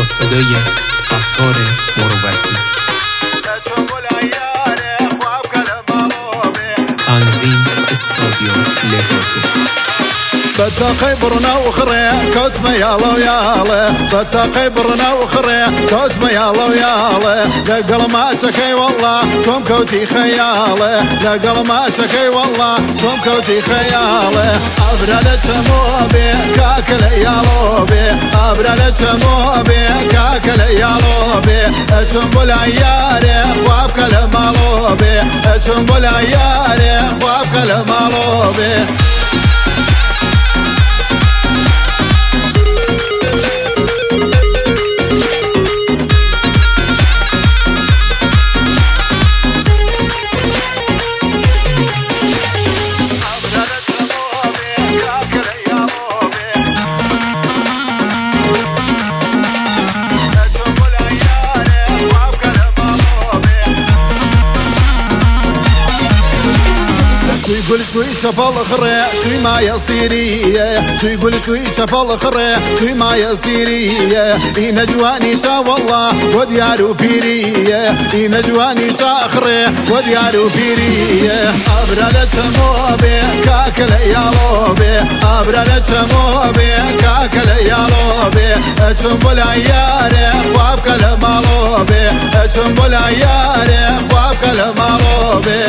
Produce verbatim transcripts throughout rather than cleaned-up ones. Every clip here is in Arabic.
صدای ستار مروتی. تنظیم استادیو لهاتو. بتاقي برنا وخري كوت ميالا ويالا بتاقي برنا وخري كوت ميالا ويالا لقل ما تكي والله كم كوتي خياله لقل ما تكي والله كم كوتي خياله أبرد تموبي كاكل يالوبي أبرد تموبي كاكل يالوبي تنبل عياري وابك المالوبي تنبل عياري وابك المالوبي. شو يقول شوي شفال خري شوي ما يصيري شو يقول شوي شفال خري شوي ما يصيري إن جواني شا والله وديارو بيري إن جواني شا خري وديارو بيري أبرد تموبي كاكل يالوبي أبرد تموبي كاكل يالوبي تنبل عياري وابك المالوبي تنبل عياري وابك المالوبي.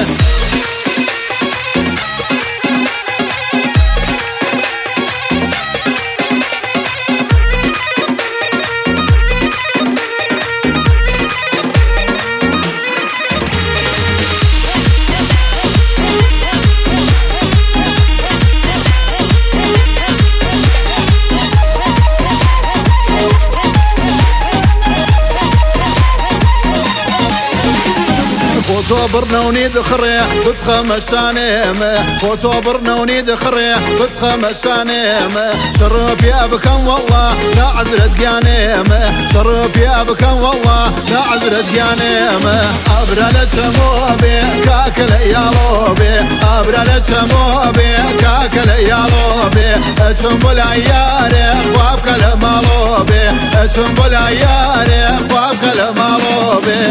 فوتو برنوني دخري بتخمس سنيم فوتو برنوني دخري بتخمس سنيم شرب يا بكم والله لا عذرت قيانيم شرب يا بكم والله لا عذرت قيانيم أبرد تموبي كاكل يالوبي أبرد تموبي كاكل يالوبي تنبل عياري وابك المالوبي تنبل عياري وابك المالوبي.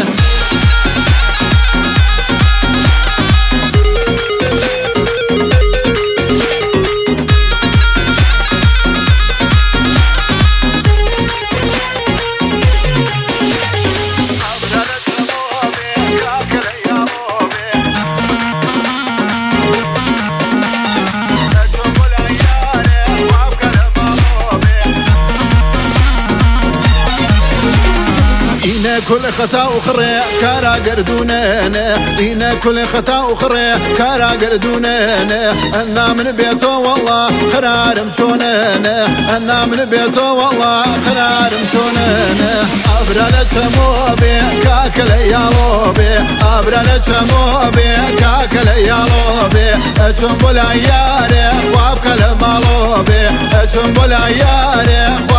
إن كل خطا أخرى كارا قردوننا إن كل خطا أخرى كارا قردوننا أنا من بيته والله قرار مشوننا أنا من بيته والله قرار مشوننا أبرد تموبي كاكل يالوبي أبرد تموبي كاكل يالوبي تنبل عياري وابك المالوبي تنبل عياري